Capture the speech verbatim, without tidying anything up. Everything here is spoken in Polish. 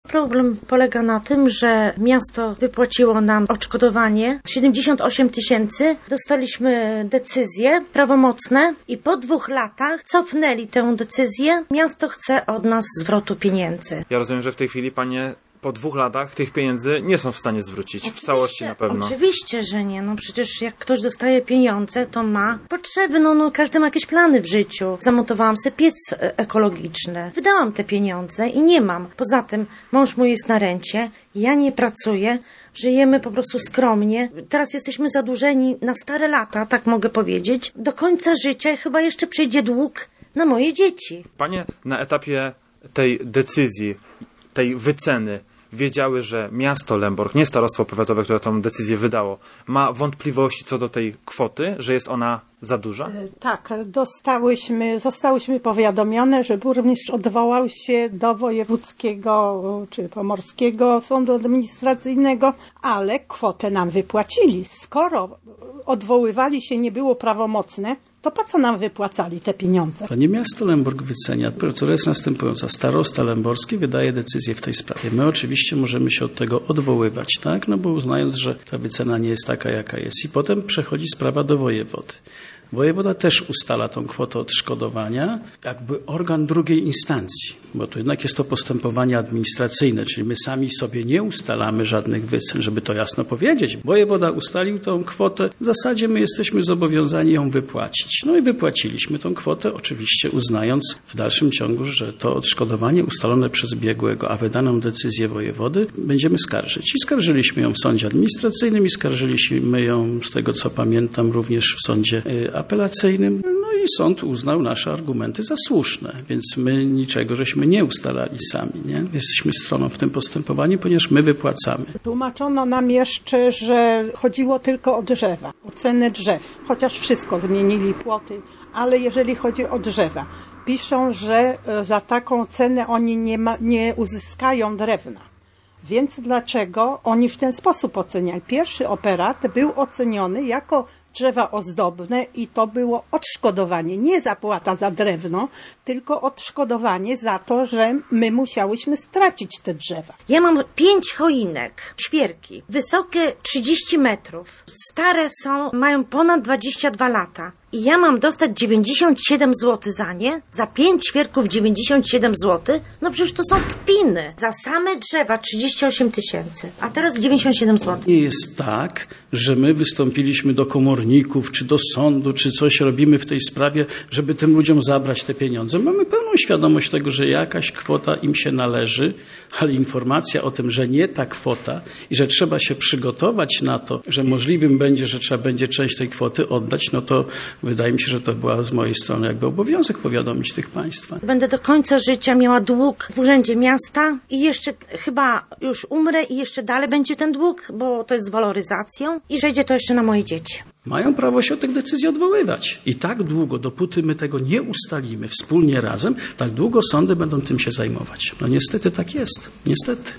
Problem polega na tym, że miasto wypłaciło nam odszkodowanie siedemdziesiąt osiem tysięcy. Dostaliśmy decyzje prawomocne i po dwóch latach cofnęli tę decyzję. Miasto chce od nas zwrotu pieniędzy. Ja rozumiem, że w tej chwili panie po dwóch latach tych pieniędzy nie są w stanie zwrócić. Oczywiście, w całości na pewno. Oczywiście, że nie. No przecież jak ktoś dostaje pieniądze, to ma potrzeby. No, no każdy ma jakieś plany w życiu. Zamontowałam sobie piec ekologiczny. Wydałam te pieniądze i nie mam. Poza tym mąż mój jest na rencie. Ja nie pracuję. Żyjemy po prostu skromnie. Teraz jesteśmy zadłużeni na stare lata, tak mogę powiedzieć. Do końca życia chyba jeszcze przyjdzie dług na moje dzieci. Panie na etapie tej decyzji, tej wyceny wiedziały, że miasto Lęborg, nie starostwo powiatowe, które tą decyzję wydało, ma wątpliwości co do tej kwoty, że jest ona za duża? Tak, dostałyśmy, zostałyśmy powiadomione, że burmistrz odwołał się do wojewódzkiego czy pomorskiego sądu administracyjnego, ale kwotę nam wypłacili. Skoro odwoływali się, nie było prawomocne, to po co nam wypłacali te pieniądze? To nie miasto Lęborg wycenia. Procedura jest następująca. Starosta lęborski wydaje decyzję w tej sprawie. My oczywiście możemy się od tego odwoływać, tak? No bo uznając, że ta wycena nie jest taka, jaka jest. I potem przechodzi sprawa do wojewody. Wojewoda też ustala tą kwotę odszkodowania, jakby organ drugiej instancji, bo to jednak jest to postępowanie administracyjne, czyli my sami sobie nie ustalamy żadnych wycen, żeby to jasno powiedzieć. Wojewoda ustalił tą kwotę, w zasadzie my jesteśmy zobowiązani ją wypłacić. No i wypłaciliśmy tą kwotę, oczywiście uznając w dalszym ciągu, że to odszkodowanie ustalone przez biegłego, a wydaną decyzję wojewody będziemy skarżyć. I skarżyliśmy ją w sądzie administracyjnym i skarżyliśmy ją, z tego co pamiętam, również w sądzie apelacyjnym. No i sąd uznał nasze argumenty za słuszne, więc my niczego żeśmy nie ustalali sami, nie? Jesteśmy stroną w tym postępowaniu, ponieważ my wypłacamy. Tłumaczono nam jeszcze, że chodziło tylko o drzewa, o cenę drzew, chociaż wszystko zmienili, płoty, ale jeżeli chodzi o drzewa, piszą, że za taką cenę oni nie, ma, nie uzyskają drewna. Więc dlaczego oni w ten sposób oceniali? Pierwszy operat był oceniony jako drzewa ozdobne i to było odszkodowanie, nie zapłata za drewno, tylko odszkodowanie za to, że my musiałyśmy stracić te drzewa. Ja mam pięć choinek, świerki, wysokie trzydzieści metrów, stare są, mają ponad dwadzieścia dwa lata. I ja mam dostać dziewięćdziesiąt siedem złotych za nie? Za pięć świerków dziewięćdziesiąt siedem złotych? No przecież to są kpiny. Za same drzewa trzydzieści osiem tysięcy, a teraz dziewięćdziesiąt siedem złotych. Nie jest tak, że my wystąpiliśmy do komorników, czy do sądu, czy coś robimy w tej sprawie, żeby tym ludziom zabrać te pieniądze. Mamy pełną świadomość tego, że jakaś kwota im się należy, ale informacja o tym, że nie ta kwota i że trzeba się przygotować na to, że możliwym będzie, że trzeba będzie część tej kwoty oddać, no to wydaje mi się, że to była z mojej strony jakby obowiązek powiadomić tych państwa. Będę do końca życia miała dług w urzędzie miasta i jeszcze chyba już umrę i jeszcze dalej będzie ten dług, bo to jest z waloryzacją i przejdzie to jeszcze na moje dzieci. Mają prawo się od tych decyzji odwoływać. I tak długo, dopóty my tego nie ustalimy wspólnie razem, tak długo sądy będą tym się zajmować. No niestety tak jest. Niestety.